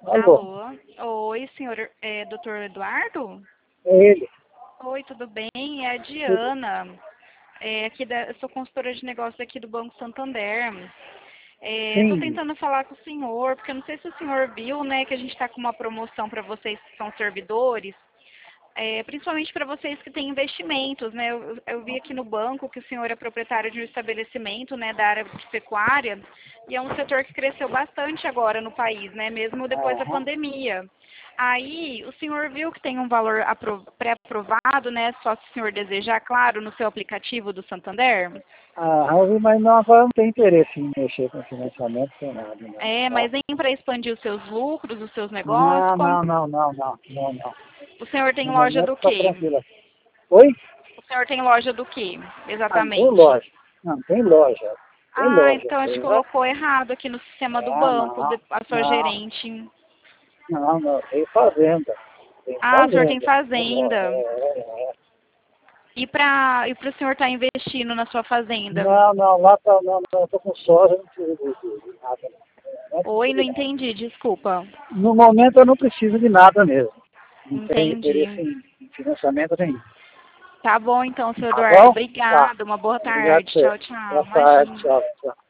Alô, Alô? Oi, senhor, doutor Eduardo? é ele. Oi, tudo bem? É a Tudo. Diana. Eu sou consultora de negócios aqui do Banco Santander. Estou Sim. tentando falar com o senhor, porque eu não sei se o senhor viu, né, que a gente está com uma promoção para vocês que são servidores, principalmente para vocês que têm investimentos, né? Eu vi aqui no banco que o senhor é proprietário de um estabelecimento, né, da área de pecuária, e é um setor que cresceu bastante agora no país, né, mesmo depois da Aham. pandemia. Aí, o senhor viu que tem um valor pré-aprovado, né, só se o senhor desejar, claro, no seu aplicativo do Santander? Aham, mas não, agora não tem interesse em mexer com financiamento, sem nada, não. Tá? Mas nem para expandir os seus lucros, os seus negócios, Não, como... não, não, não, não, não, não. O senhor tem No loja momento do está quê? tranquilo. Oi? O senhor tem loja do quê, Ah, não tem exatamente? loja. Não, tem loja. Tem Ah, loja. então a gente Tem, né? colocou errado aqui no sistema do Ah, banco, não, a sua não, gerente. não, não. Tem fazenda. Tem Ah, o senhor tem fazenda. Tem loja. fazenda. E para o senhor estar investindo na sua fazenda? Não, não, lá tá, não, não, eu tô com soja, não preciso de nada. Não Oi, preciso não de nada. entendi, desculpa. No momento eu não preciso de nada mesmo. Não tenho interesse Entendi. em financiamento nenhum. Tá bom então, senhor Tá Eduardo. bom? Tá. Obrigada. Uma boa Obrigado tarde. por você. Tchau, tchau. Boa tarde. Imagina. Tchau, tchau.